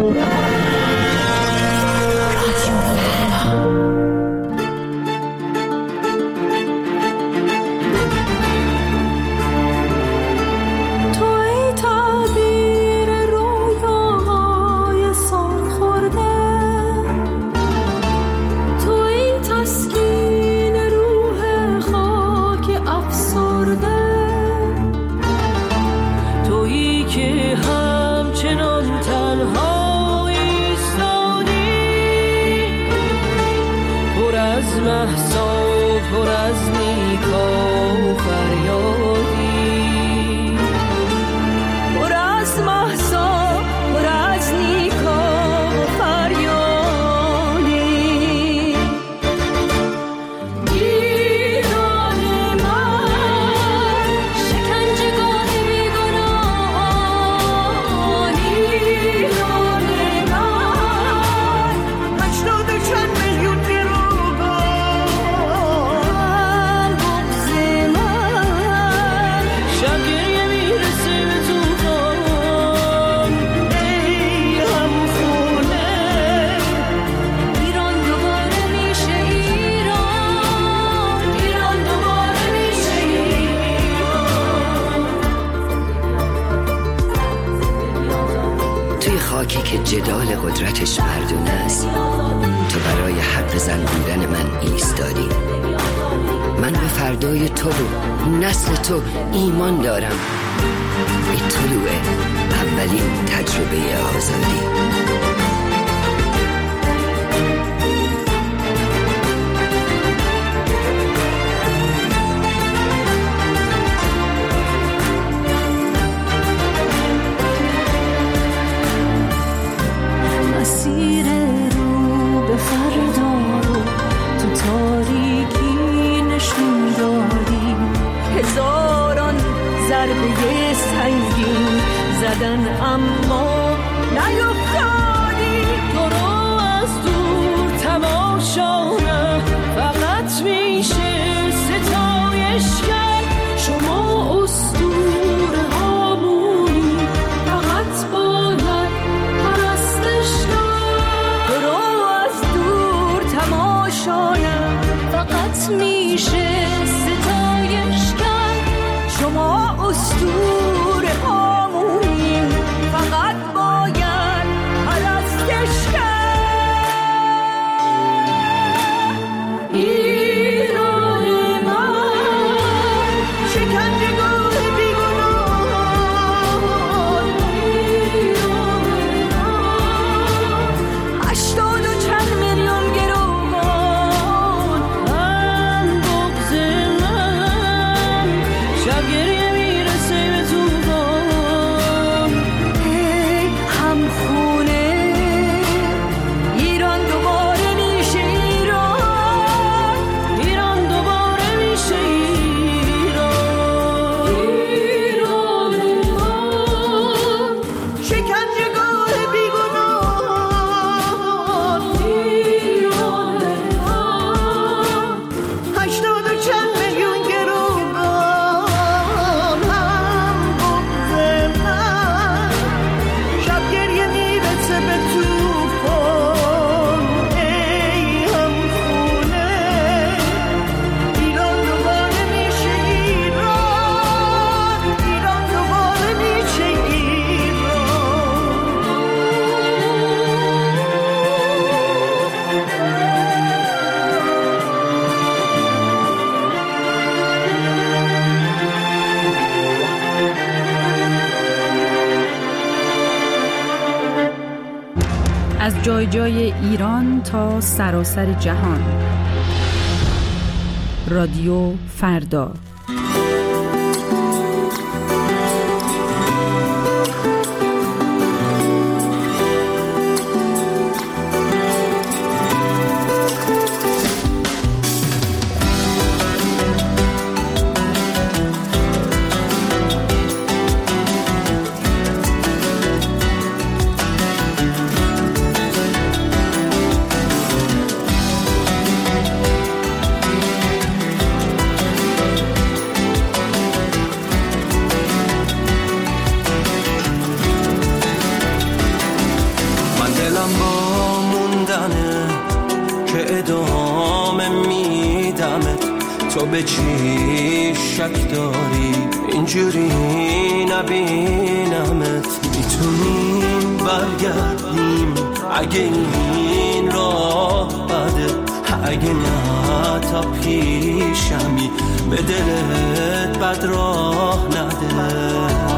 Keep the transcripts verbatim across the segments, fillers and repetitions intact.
خاکی که جدال قدرتش مردونه است، تو برای حرف زن بودن من ایستادی. من به فردای تو و نسل تو ایمان دارم. به طلوع اولین تجربه آزادی. مسیر رو به فردا رو تو تاریکی نشون دادی، هزاران ضربه سنگین زدن اما نیفتادی. تو رو از دور تماشا نه فقط میشه ستایش کرد. شما اسطوره هامونی فقط باید پرستش کرد. تو رو از دور تماشا نه فقط میشه ستایش کرد. شما اسطوره هامونی فقط باید پرستش کرد. ایران من شکنجهگاه بیگناهان، ایران من هشتاد و چند میلیون گروگان. من بغض من شب گریه میرسه به توفان. ای همخونه ایران دوباره میشه ایران، ایران دوباره میشه ایران. ایران من شکنجهگاه بیگناهان، ایران من هشتاد و چند میلیون گروگان. هم بغض من شب گریه میرسه به توفان. ای همخونه ایران دوباره میشه ایران، ایران دوباره میشه ایران. از جای جای ایران تا سراسر جهان. رادیو فردا. دلم با موندنه که ادامه میدمت، تو به چی شک داری اینجوری نبینمت؟ میتونیم برگردیم اگه این راه بده، اگه نه تا پیشمی به دلت بد راه نده.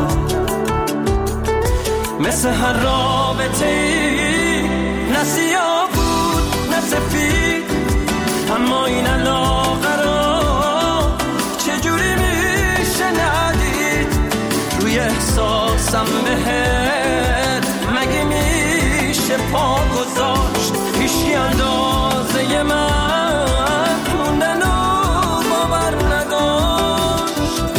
مثل هر رابطه ای نه سیاه بود نه سفید، اما این علاقه را چجوری میشه ندید؟ روی احساسم بهت مگه میشه پا گذاشت؟ هیچی اندازه من موندن و باور نداشت.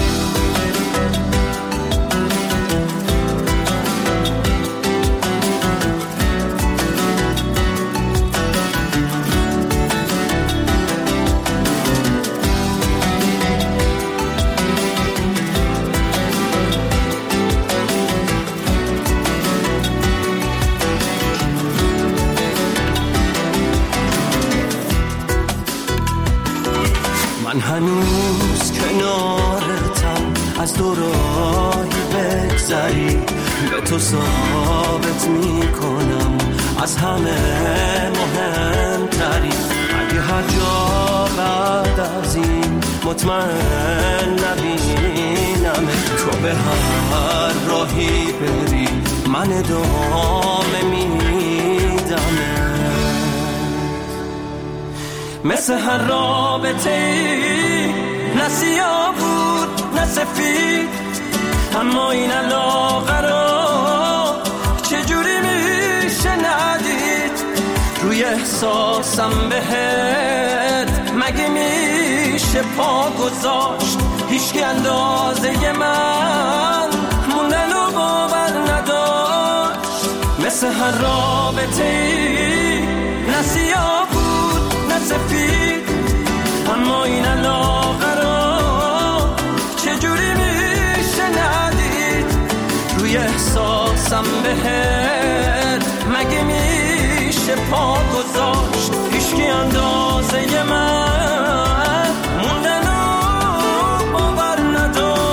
من هنوز کنارتم، از دو راهی بگذری به تو ثابت میکنم از همه مهمتری. اگه هر جا بعد از این مطمئن نبینم، تو به هر راهی بری من ادامه میدم. مثل هر رابطه ای نه سیاه بود نه سفید، اما این علاقه را چجوری میشه ندید؟ روی احساسم بهت مگه میشه پا گذاشت؟ هیچکی اندازه من موندن و باور نداشت. مثل هر رابطه ای نه سیاه نه سفید، اما این علاقه را چجوری میشه ندید؟ روی احساسم بهت مگه میشه پا گذاشت؟ هیچکی اندازه من موندن و باور نداشت.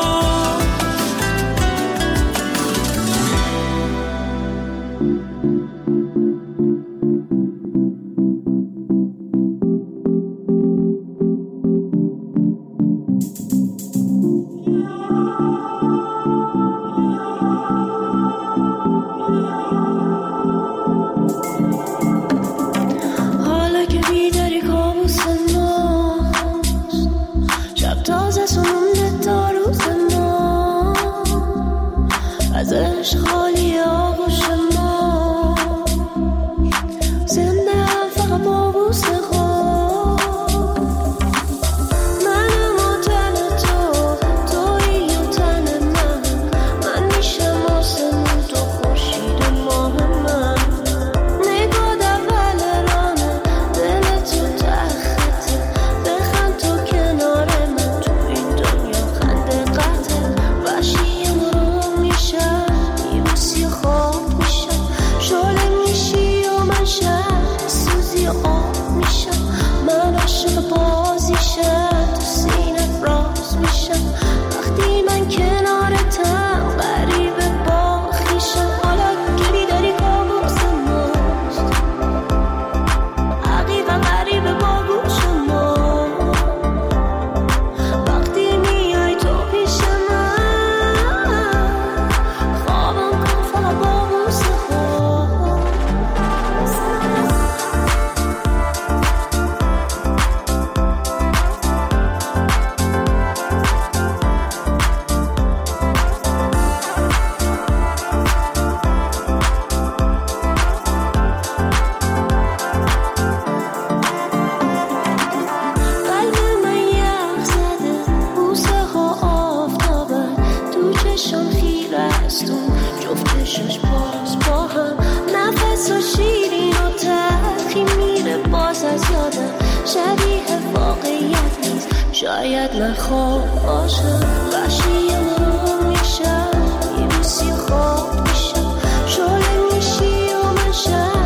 شاید من خواب باشم وحشی رو میشم یه بوسی خواب میشم شعله میشی و من شم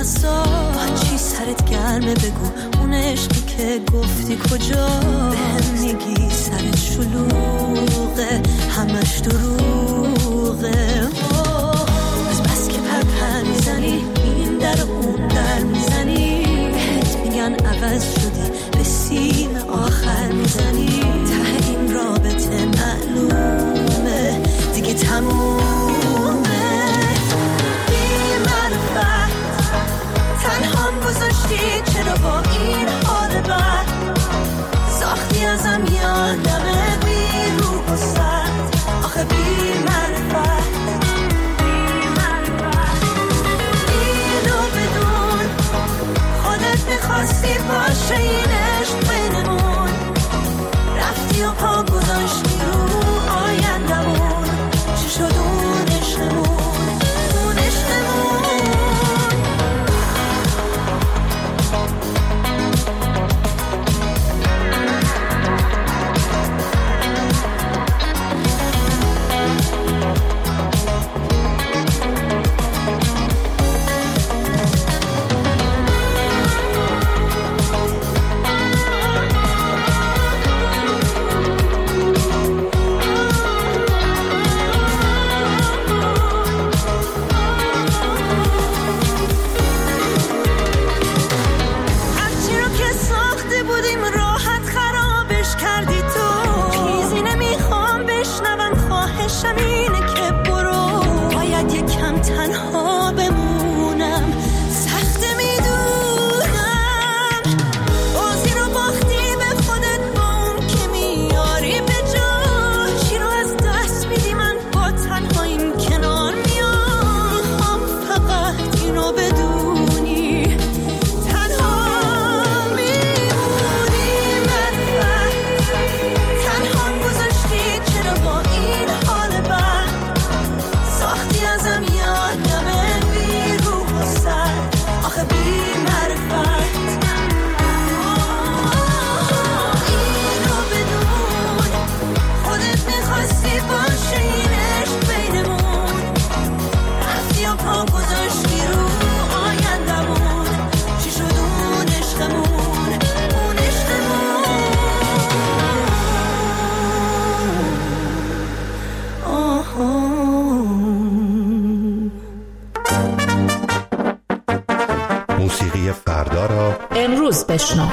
دستا چی سرت گرمه بگو اون عشقی که گفتی کجا بهم میگی سرت شلوغه همش دروغه از بس که پرپر میزنی این در اون در میزنی بهت میگن عوض شدی به سیم آخر میزنی ته این رابطه معلومه دیگه تمومه بی معرفت تنهام گذاشتی چرا با این حال بد ساختی ازم یادمه بی روح و سد آخه بی معرفت اینو بدون خودت میخواستی باشه این عشق بینمون رفتی و پا گذاشتی رو آیندمون چی شد اون عشقمون اون عشقمون اینه که برو باید یکم تنها بمونم سخت میدونم بازی رو باختی به خودت با اون که میاری به جا چی رو از دست میدی من با تنهاییم کنار میام میخوام فقط اینو بدونی تنها میمونی منفعت تنها گذاشتی چرا با این حال بد ساختی ازم یادمه بی روح و سد آخه بی معرفت اینو بدون خودت میخواستی باشه این عشق بینمون رفتی و پا گذاشتی رو آیندمون چی شد اون عشقمون اون عشقمون موسیقی فردا را امروز بشنو.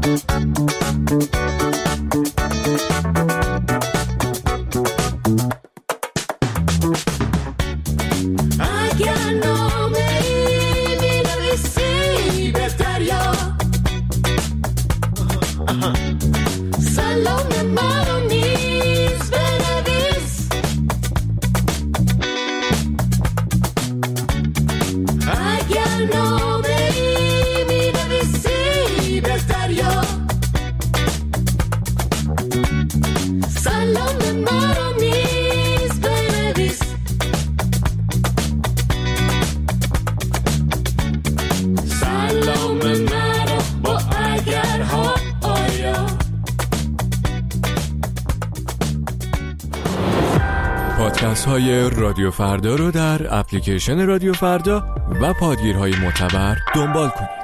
پادکست های رادیو فردا رو در اپلیکیشن رادیو فردا و پادگیرهای معتبر دنبال کنید.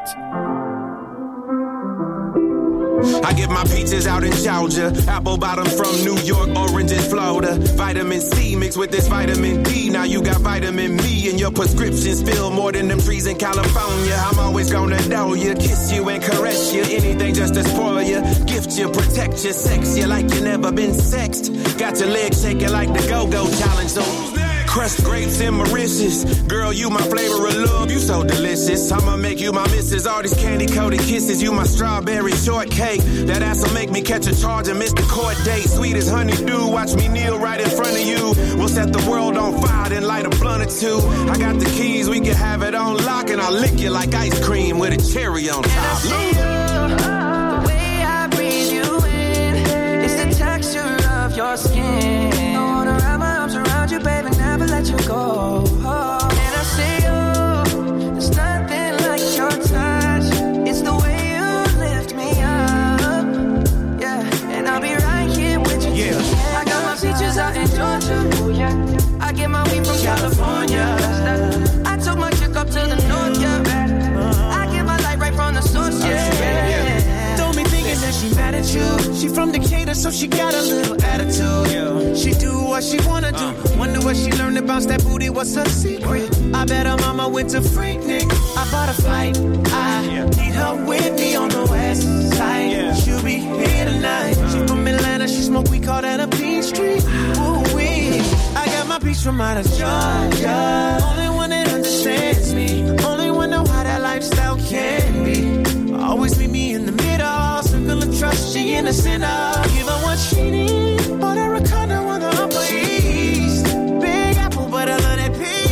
I get my peaches out in Georgia, apple bottom from New York, oranges Florida. Vitamin C mixed with this vitamin D. Now you got vitamin me and your prescriptions fill more than them trees in California. I'm always gonna know you, kiss you and caress you. Anything just to spoil you, gift you, protect you, sex you like you never been sexed. Got your legs shaking like the go-go challenge. So crushed grapes and Mauritius. Girl, you my flavor of love, you so delicious. I'ma make you my missus. All these candy-coated kisses, you my strawberry shortcake. That ass'll make me catch a charge and miss the court date. Sweet as honeydew, watch me kneel right in front of you. We'll set the world on fire, then light a blunt or two. I got the keys, we can have it on lock, and I'll lick you like ice cream with a cherry on top. And I see you, the way I breathe you in, it's the texture of your skin. I wanna wrap my arms around you, baby, never let you go. Oh. And I see you, there's nothing like your touch. It's the way you lift me up, yeah. And I'll be right here with you. Yeah. I got my peaches out in Georgia. Oh yeah. I get my weed from California. I took my chick up to the north, yeah. I get my light right from the source, yeah. yeah. Don't be thinking that she mad at you. She from Decatur, so she got a little attitude. Yeah. She do what she wanna do. Uh. Wonder what she learned to bounce that booty. What's her secret? I bet her mama went to Freaknik. I bought a flight. I yeah. need her with me on the west side. Yeah. She'll be here tonight. Uh. She from Atlanta. She smoke weed, call that a Peachtree. Ooh wee. I got my peach from out of Georgia. Only one that understands me. Only one know how that lifestyle can be. Always meet me in the middle. Circle of trust. She innocent. I'll give her what she needs. Bought her a condo on the Upper East. Big apple, but I love that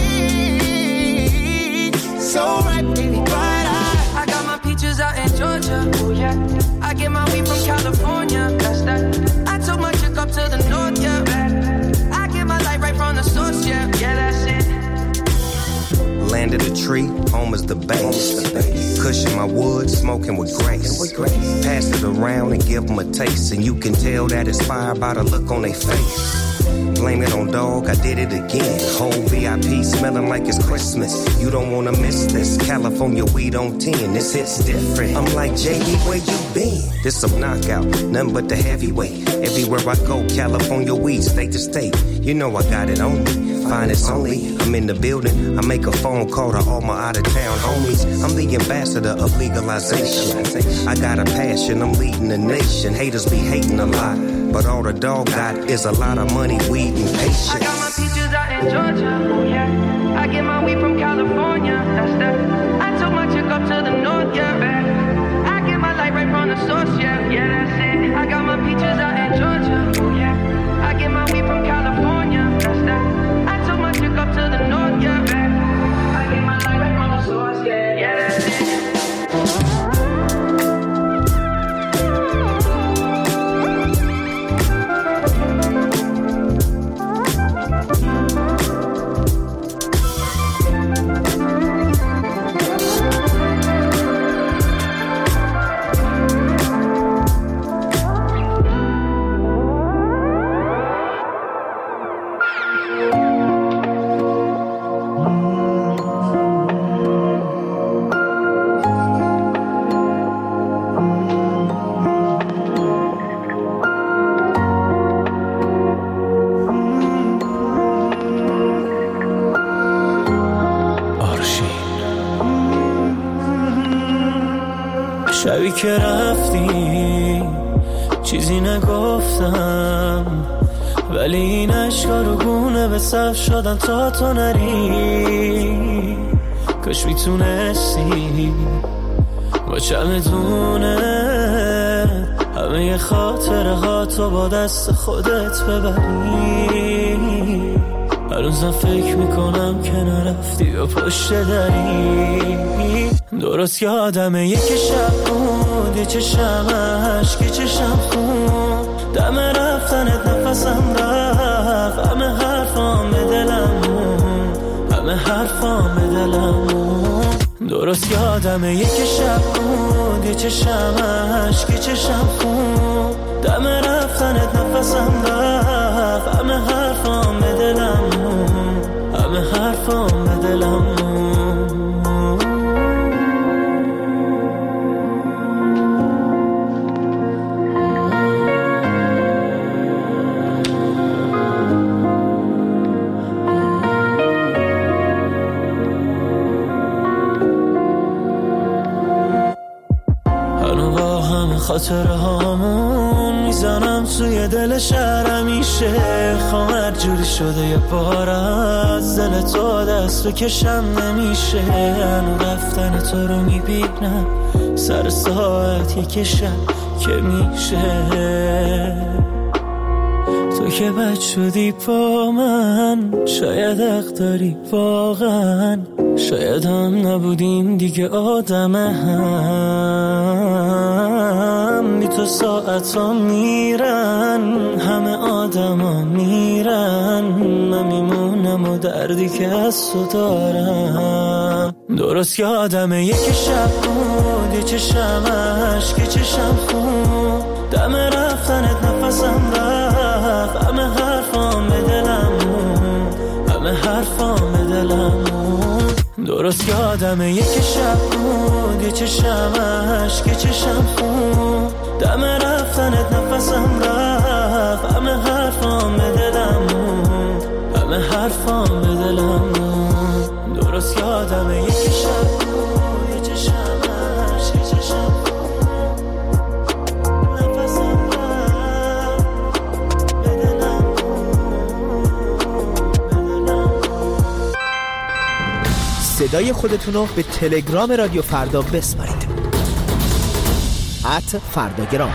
peach. So right, baby, bright eye. I got my peaches out in Georgia. Oh yeah. I get my weed from California. That's that. I took my chick up to the north, yeah. I get my light right from the source, yeah. Yeah, that's it. Landed a tree, home is the base. Cushion my wood, smoking with grace. Pass it around and give them a taste, and you can tell that it's fire by the look on their face. Blame it on dog, I did it again. Whole V I P smelling like it's Christmas. You don't wanna miss this. California weed on ten, this hit's different. I'm like, J D, where you been? This some knockout, nothing but the heavyweight. Everywhere I go, California weed, state to state. You know I got it on me. Finest only, I'm in the building. I make a phone call to all my out-of-town homies. I'm the ambassador of legalization. I got a passion, I'm leading the nation. Haters be hating a lot, but all the dog got is a lot of money, weed, and patience. I got my peaches out in Georgia, oh yeah. I get my weed from California, that's that. I took my chick up to the north, yeah. I get my light right from the source, yeah. Yeah, that's it. I got my peaches out in Georgia, oh yeah. I get my weed from California, that's that. I took my chick up to the north, yeah. I get my light right from the source, yeah. Yeah, that's it. که رفتی چیزی نگفتم، ولی این عشقا رو گونه به صف شدن تا تو نری. کاش میتونستی با چمدونه همه خاطره ها تو با دست خودت ببری. هر روزم فکر میکنم که نرفتی و پشت دری. درست یادمه یکی شب بود، یه چشم عشق، یه چشم خون، دم رفتنت نفسم رفت، همه حرفام به دلم مون، همه حرفام به دلم مون. درست یادمه یکی شب بود، یه چشم عشق، یه چشم خون، دم رفتنت نفسم رفت، همه حرفام به دلم مون، همه حرفام به دلم مون. خاطره هامون میزنم توی دل شهر، همیشه خواهم جوری شده یه بار از دل تو دست بکشم نمیشه. هنو رفتن تو رو میبینم سر ساعت یک شب که میشه. تو که بد شدی با من، شاید حق داری واقعا، شاید هم نبودیم دیگه آدم هم. بی تو ساعت ها میرن، همه آدم ها میرن، من میمونم و دردی که از تو دارم. درست یادمه یکی شب بود، یه چشم عشق، یه چشم خون، دم رفتنت نفسم رفت، همه حرفام به دلم مون، همه حرفام به دلم مون. درست یادمه یکی شب بود، یه چشم عشق، یه چشم خون، دم رفتنت نفسم رفت، همه حرفام به دلم مون، همه حرفام به دلم مون. درست یادمه یکی شب بود، یه چشم عشق، یه چشم خون، نفسم رفت، به دلم مون، به دلم مون. صدای خودتونو به تلگرام رادیو فردا بسپارید. ات فرداگرام.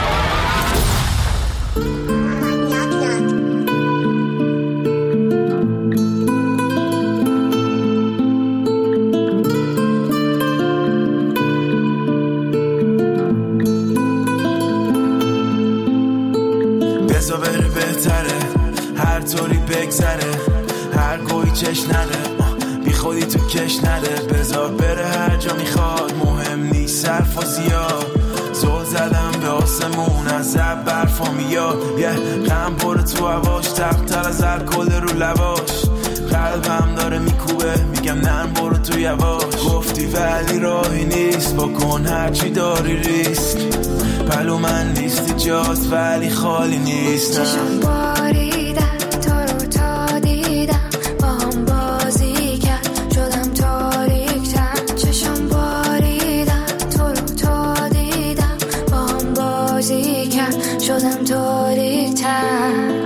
بزا بره بهتره، هر طوری بگذره، هر گوی چش نده، بی خودی تو کش نده. بزا بره هر جا میخواد، مهم نیست صرف و زیاد. زل زدم به آسمون از زب برفا میاد، یه غم پر تو هواش، تختر از الکل رو لواش. قلبم داره میکوبه، میگم نرم برو تو یواش. گفتی ولی راهی نیست، بکن هرچی داری ریسک. پلو من نیستی جاست ولی خالی نیست. چشم باریدن تو رو تا دیدم، با هم بازی کرد شدم تاریک‌تر. چشم باریدن تو رو تا دیدم، با هم بازی کرد شدم تاریک‌تر.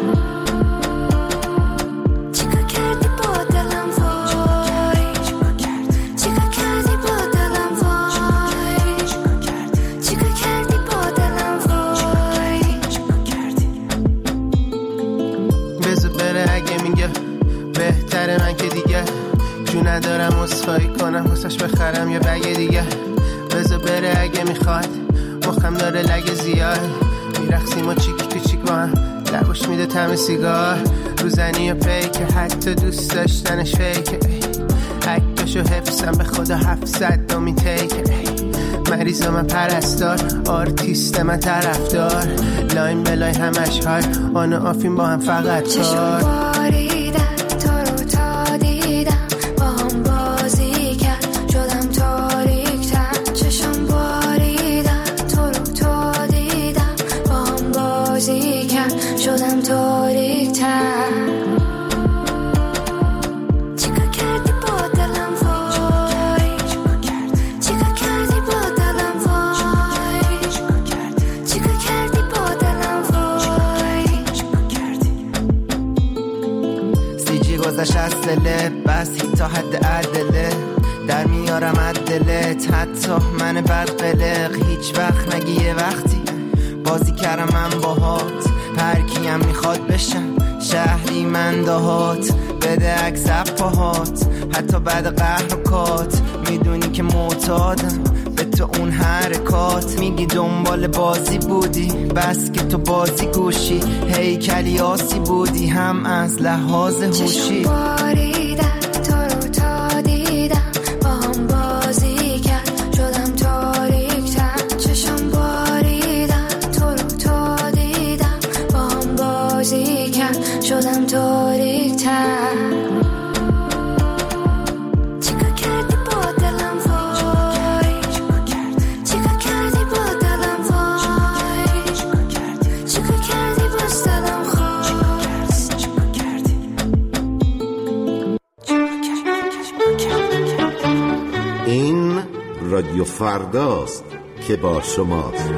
من که دیگه جو ندارم اصفایی کنم، واسش بخرم یه بگه دیگه. بذار بره اگه میخواد، مخم داره لگه زیاد. میرخسیم و چیک تو چیک با هم، لباش میده تم سیگار. روزنی و پیکه، حتی دوست داشتنش فیکه. عکسشو حفظم به خدا هفتصد دومین تیکه. مریض من پرستار، آرتیست من طرفدار. لاین بلای همش های، آن و آفین با هم فقط کار. شدم تاریک‌تر. چیکار کردی با دلم وای، چیکار کردی با دلم وای. فاصله بس تا حد عدله در میارم عدلت حتی من بدقلق هیچ وقت نگی یه وقتی بازی کردم من باهات هر کیم میخواد بشم شهری من دهات بده عکس پاهات حتی بعد قهر و کات میدونی که معتادم به تو اون حرکات میگی دنبال بازی بودی بس که تو بازی گوشی هیکلی آسی بودی هم از لحاظ هوشی شدم تاریک تر چیکار کردی با دلم وای چیکار کردی با دلم وای چیکار کردی با دلم خواست این رادیو فرداست که با شماست.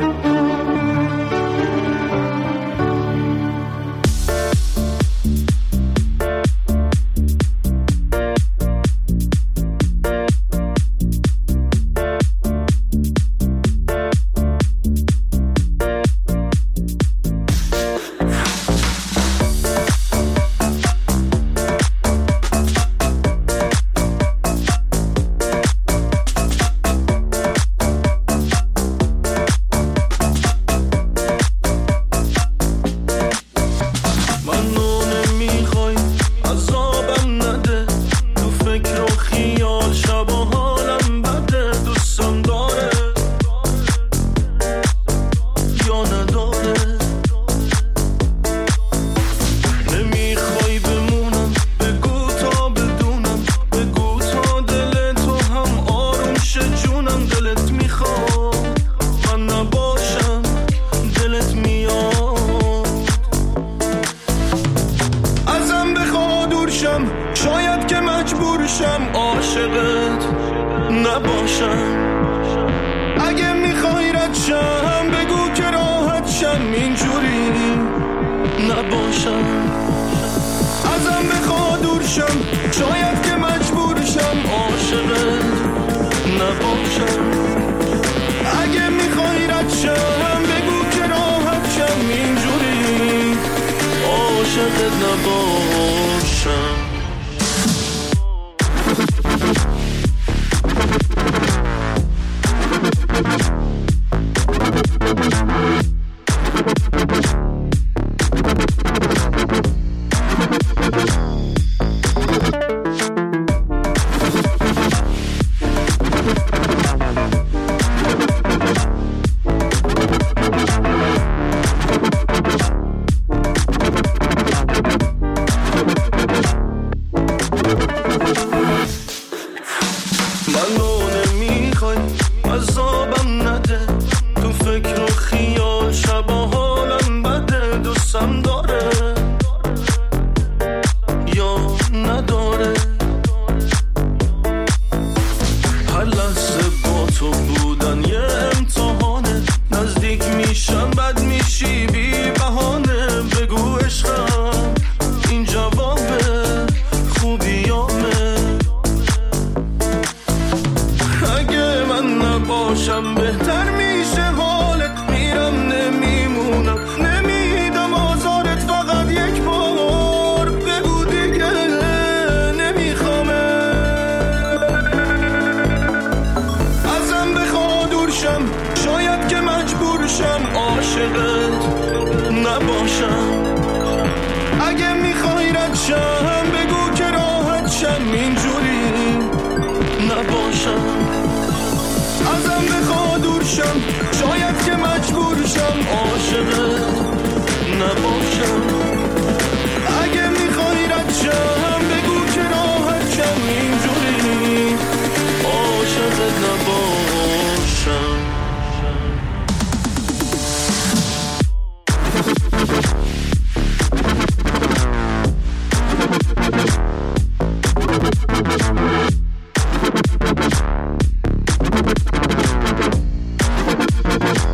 We'll be right back.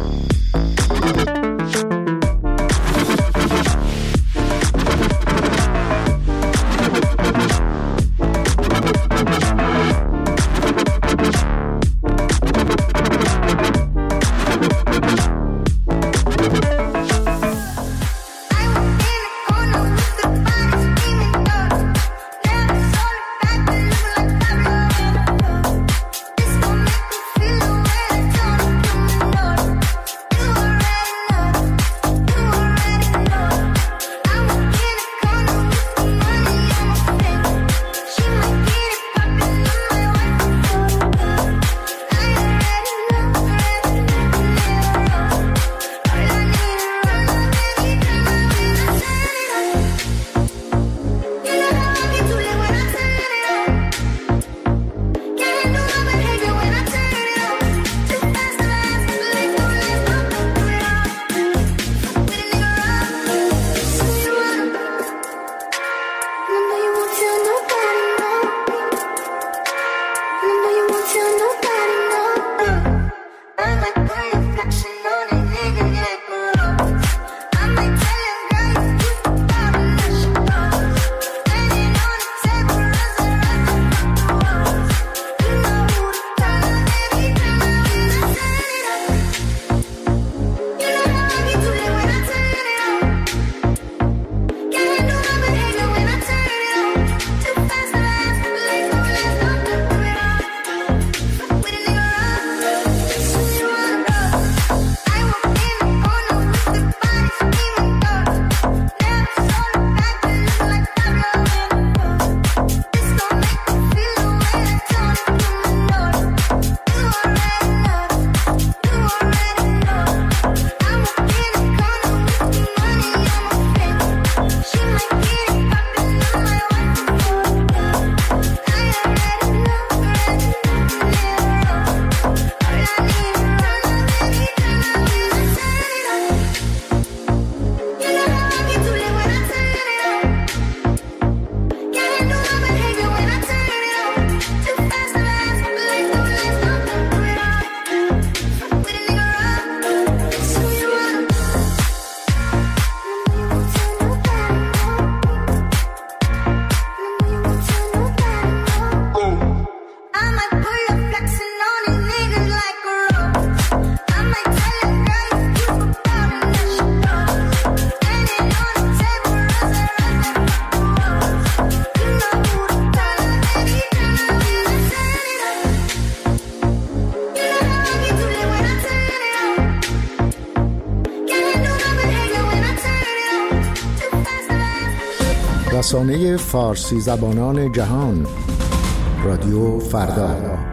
رسانه فارسی زبانان جهان، رادیو فردا.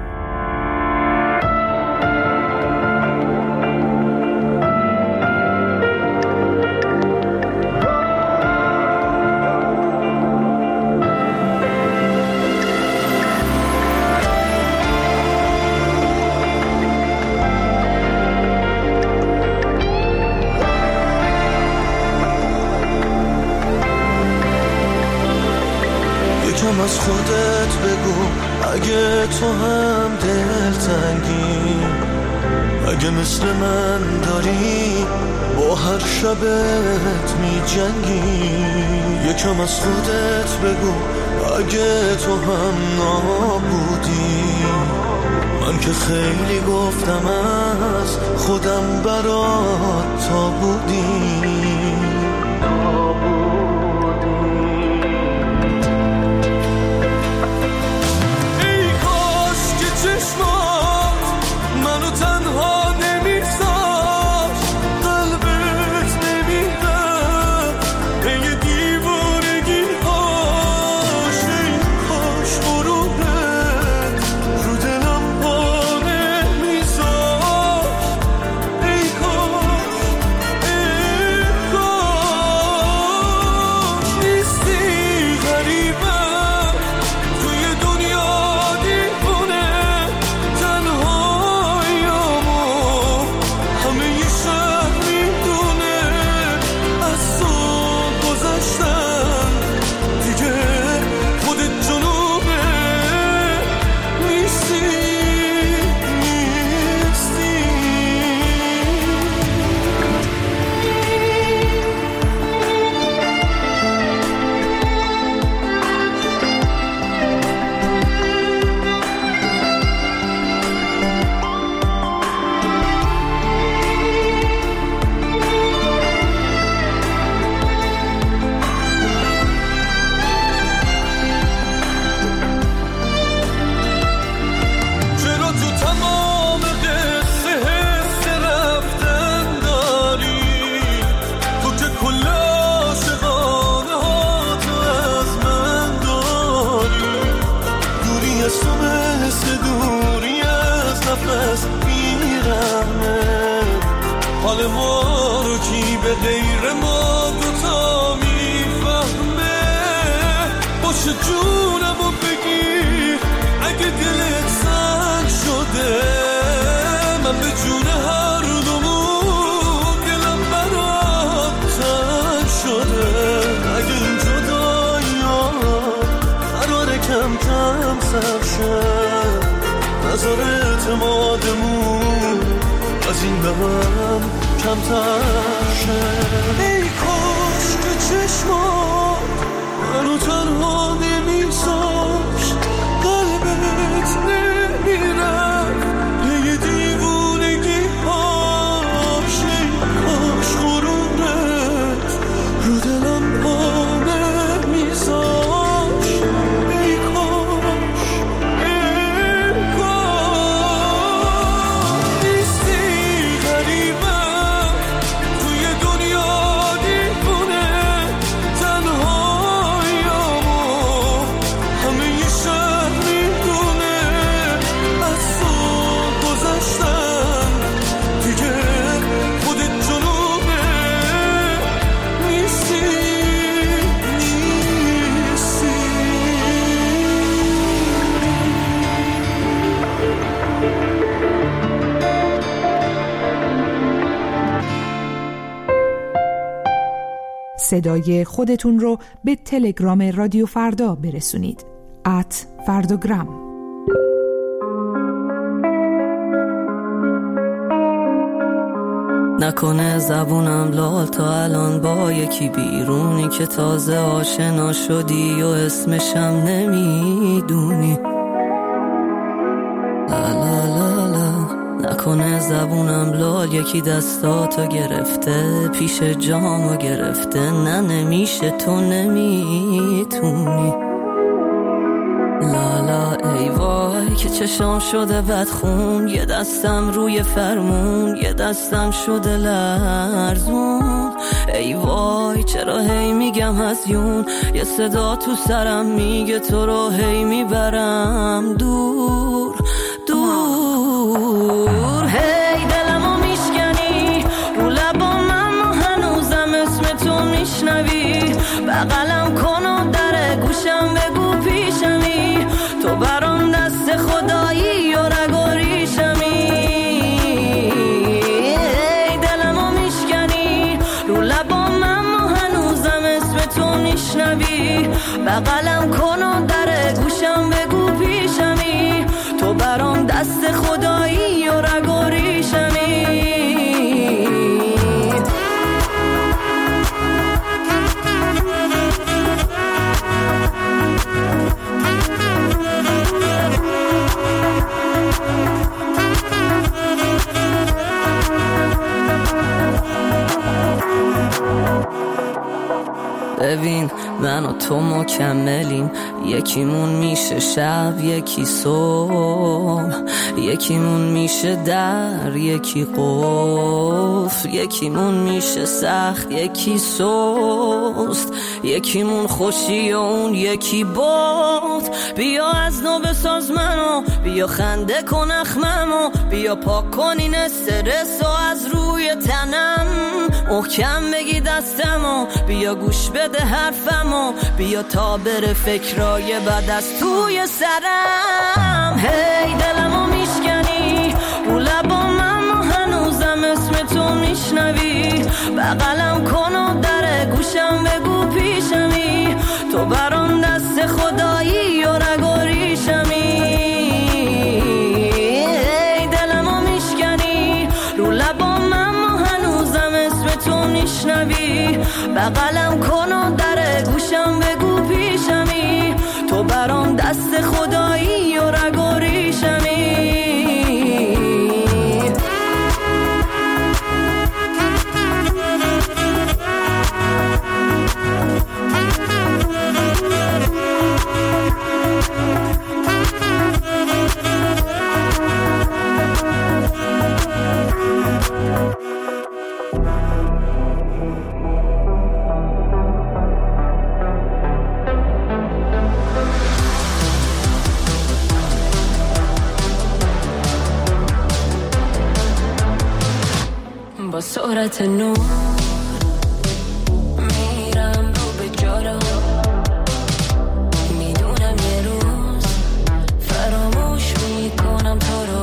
از خودت بگو اگه تو هم دلتنگی، اگه مثل من داری با هر شبت می جنگی. یکم از خودت بگو اگه تو هم نابودی، من که خیلی گفتم از خودم برات تا بودی. منو تنها نمیذاش، قلبت نمیدم پی دیوانگی هاش. ای کاش غروبت رو دلم پا نمیذاش. ای کاش ای کاش نیستی غریبم توی دنیا دیوونه. حال ما رو کی به غیر ما دوتا میفهمه؟ باشه جونمو بگیر اگه دلت سنگ شده. من به جون هر دومون دلم برات تنگ شده. اگه این جدایی‌ها قراره کم کم سر شه، نظر اعتمادمون از این بهم کمتر شه. ای کاش که چشمات منو تنها نمیذاش، قلبت نمیرفت پی دیوونگی هاش. ای کاش غرورت رو دلم پا نمیذاش. ای کاش ای کاش نیستی غریبم توی دنیا دیوونه. تنهاییامو همه ی شهر میدونه. از صبح گذشتن دیگه خودت جنوبه. نیستی نیستی. صدای خودتون رو به تلگرام رادیو فردا برسونید. ات فرداگرام. نکنه زبونم لال تا الان با یکی بیرونی که تازه آشنا شدی و اسمشم نمیدونی. لا لا لا لا. نکنه زبونم لال یکی دستاتو گرفته، پیش جامو گرفته. نه نمیشه تو نمیتونی. لالا ای وای که چشام شده بدخون، یه دستم روی فرمون یه دستم شده لرزون. ای وای چرا هی میگم میشم هزیون، یه صدا تو سرم میگه تو رو هی میبرم دور دور. هی دلمو میشکنی رو لبام، اما هنوزم اسم تو میشنوی. بغلم کن و در گوشم بگو پیشمی، تو برام دست خدایی و رگ و ریشمی. هی دلمو میشکنی رو لبام، اما هنوزم اسم تو میشنوی. بغلم کن و در گوشم بگو پیشمی، تو برام دست خدایی و رگ و ریشمی. ببین من و تو مکملیم، یکیمون میشه شب یکی صبح، یکیمون میشه در یکی قفل، یکیمون میشه سخت یکی سست، یکیمون خوشی و اون یکی باد. بیا از نو بساز منو، بیا خنده کن اخممو، بیا پاک کن این استرس و از روی تنم، محکم بگی دستمو، بیا گوش بده حرفمو، بیا تا بره فکرای بد از توی سرم. هی دلمو میشکنی رو لبام، اما هنوزم اسم تو میشنوی. بغلم کن و در گوشم بگو پیشمی، تو برام دست خدایی و رگ و ریشمی. هی دلمو میشکنی رو لبام، اما هنوزم اسم تو میشنوی. بغلم کن و در گوشم بگو پیشمی، تو برام دست خدایی و رگ و ریشمی. با سرعت نور میرم رو به جارو، میدونم یه روز فراموش میکنم تو رو.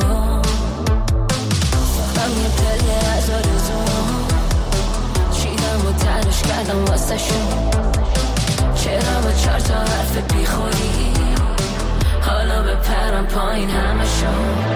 من یه پله از آرزو چیدم و تنش کردم واسه شون، چرا با چار تا حرف بی خودی حالا بپرم پایین همه شون.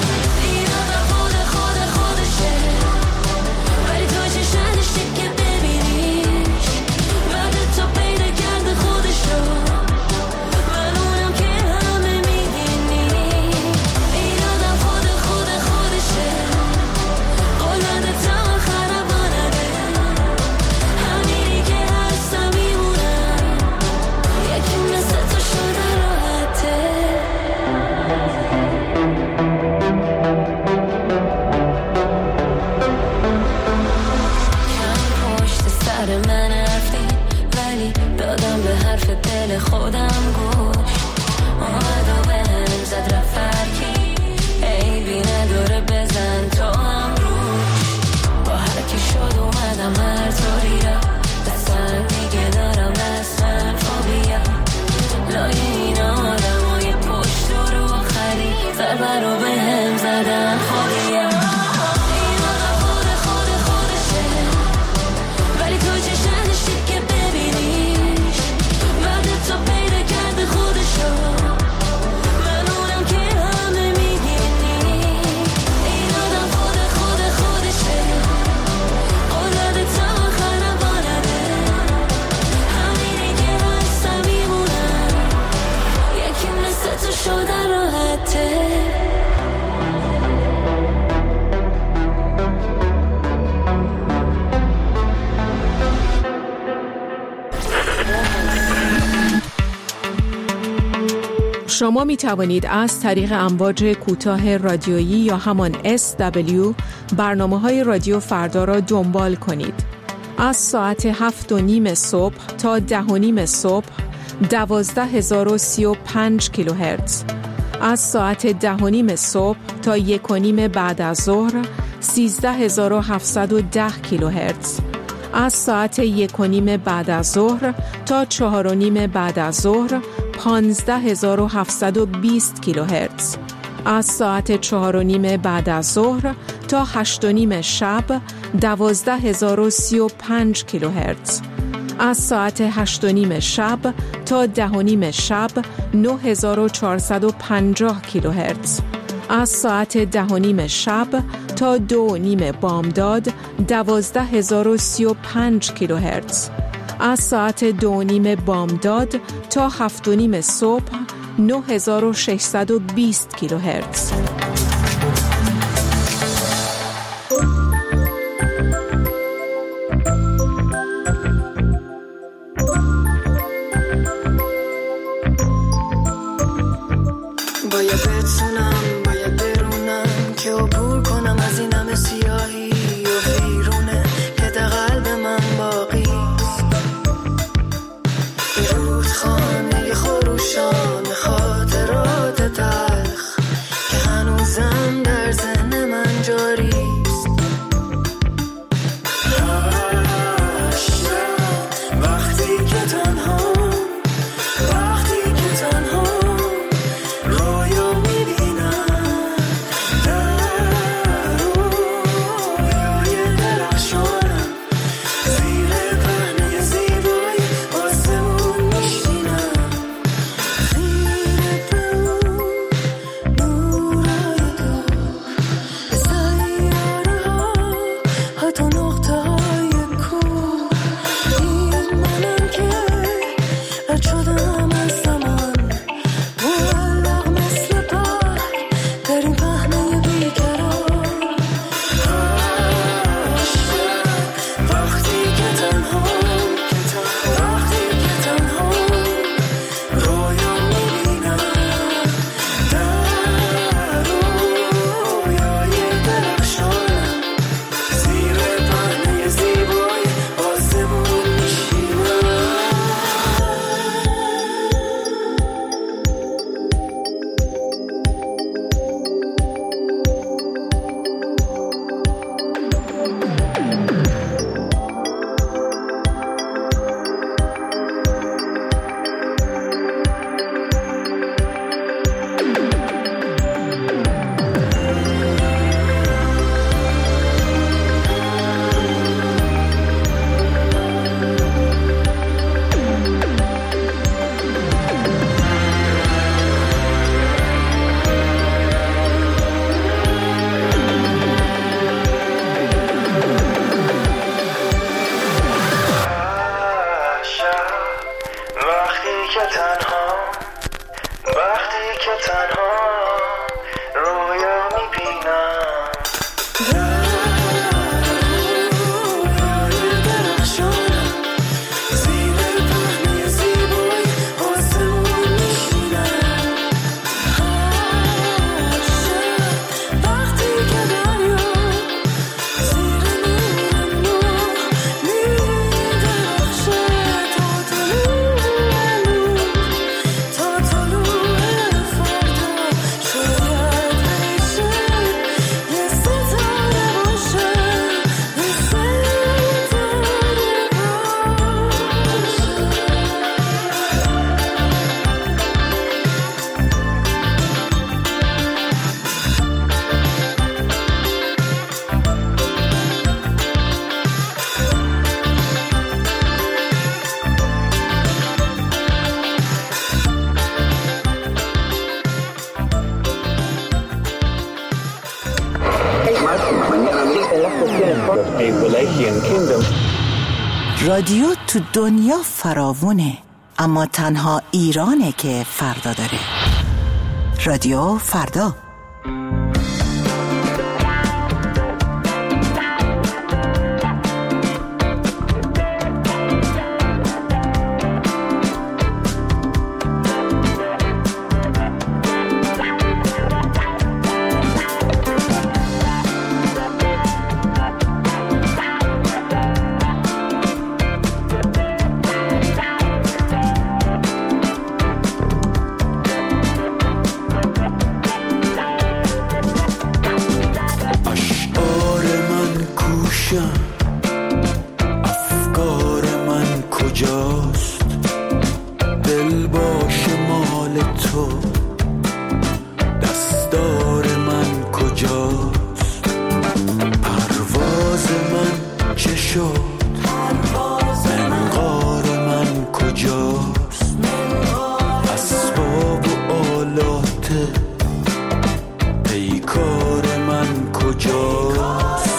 خودم گوش اومد و به هم زد رفرکی، عیبی نداره بزن تو هم روش. با هرکی شد اومدم هر طوری را دستم دیگه دارم دستم فوبیا. لای این آدم های پشت رو آخری ضربه رو به هم زدن خودیا. شما می توانید از طریق امواج کوتاه رادیویی یا همان اس دبلیو برنامه‌های رادیو فردا را دنبال کنید. از ساعت هفت و نیم صبح تا ده و نیم صبح دوازده هزار و سی و پنج کیلوهرتز. از ساعت ده و نیم صبح تا یک و نیم بعد از ظهر سیزده هزار و هفتصد و ده کیلوهرتز. از ساعت یک و نیم بعد از ظهر تا چهار و نیم بعد از ظهر پانزده هزار و هفتصد و بیست کیلوهرتز. از ساعت چهار و نیم بعد از ظهر تا هشت و نیم شب دوازده هزار و سی و پنج کیلوهرتز. از ساعت هشت و نیم شب تا ده و نیم شب نه هزار و چهارصد و پنجاه کیلوهرتز. از ساعت ده و نیم شب تا دو و نیم بامداد دوازده هزار و سی و پنج کیلوهرتز. از ساعت دو و نیم بامداد تا هفت و نیم صبح نه هزار و ششصد و بیست کیلوهرتز. باید بتونم باید برونم که عبور کنم از این همه سیاهی و بیرونه که در قلب من باقیست. به رودخانه خروشان خاطرات تلخ که هنوزم در ذهن من جاریست. وقتی که تنها وقتی که تنها رویا میبینم در رویای درخشانم زیر پهنه زیبایی آسمون میشینم. خیره به اون نورای دور به سیاره ها حتی نقطه های کور. این منم که رد شدم از زمان معلق مثل پر در این پهنه بیقرار. وقتی که تنها وقتی که تنها رویا میبینم در رویای درخشانم زیر پهنه زیبای آسمون میشینم. وقتی که تنها وقتی که تنها رویا میبینم رویای درخشانم زیر پهنه زیبای آسمون میشینم. هر شب وقتی که دریا زیر نور نور میدرخشه تا طلوع تا طلوع فردا شاید بشه یه ستاره باشه یه ستاره رادیو تو دنیا فراوونه، اما تنها ایرانه که فردا داره. رادیو فردا. کجاست؟ دل باش مال تو، دستار من کجاست؟ پرواز من چه شد؟ منقار من کجاست؟ اسباب و آلات پیکار من کجاست؟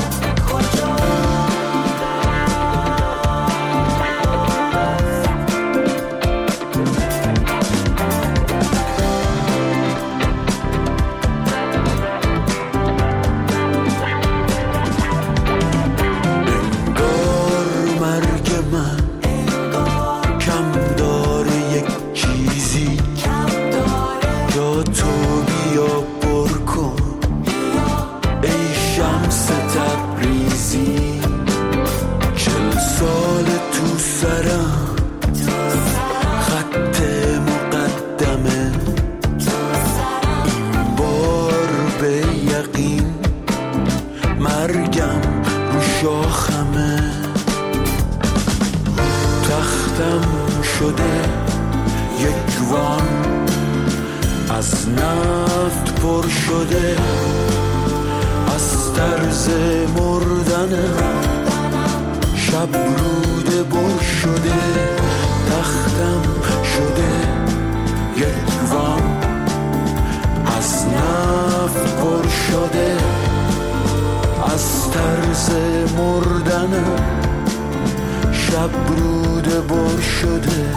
از نفت پر شده، از طرز مردنم شب روده بر شده. تختم شده یک وان، از نفت پر شده، از طرز مردنم شب روده بر شده.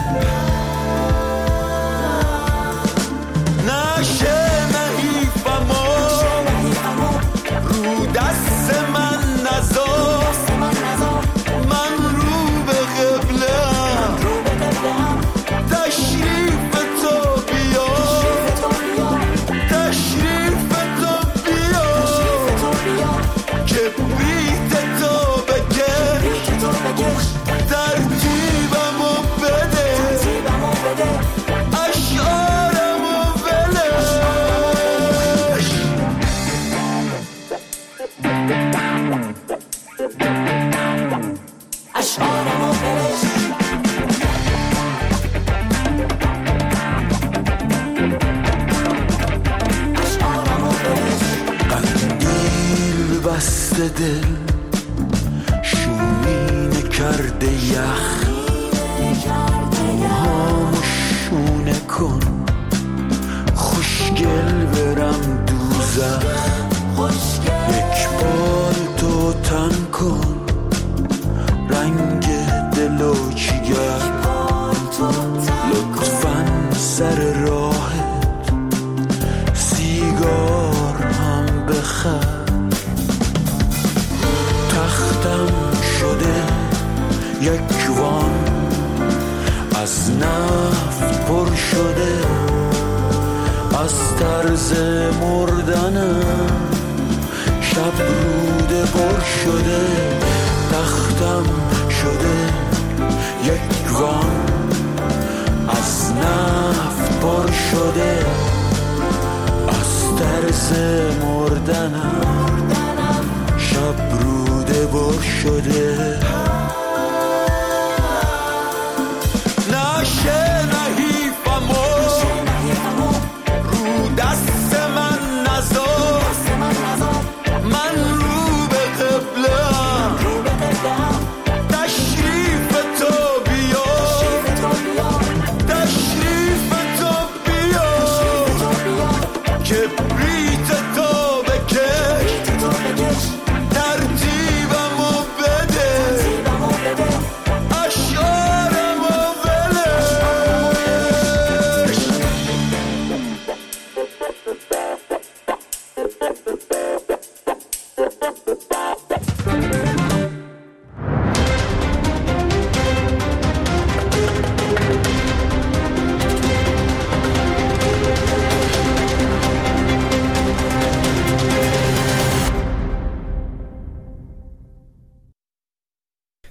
نشه نحیفمو رو دست من نذار، من رو به قبله‌ام، تشریف تو بیا، تشریف تو بیا، کبریت تو بکش، ترتیبمو بده، اشعارمو بسته دل شومینه کرده یخ، موهامو شونه کن خوشگل برم دوزخ. یک بار تو تن کن رنگ دل و جگر، لطفاً سر راهت سیگار هم بخر. تختم شده یک وان، از نفت پر شده، از طرز مردنم شب روده پر شده. تختم شده یک وان، از نفت پر شده، از طرز مردنم شب روده بر شده.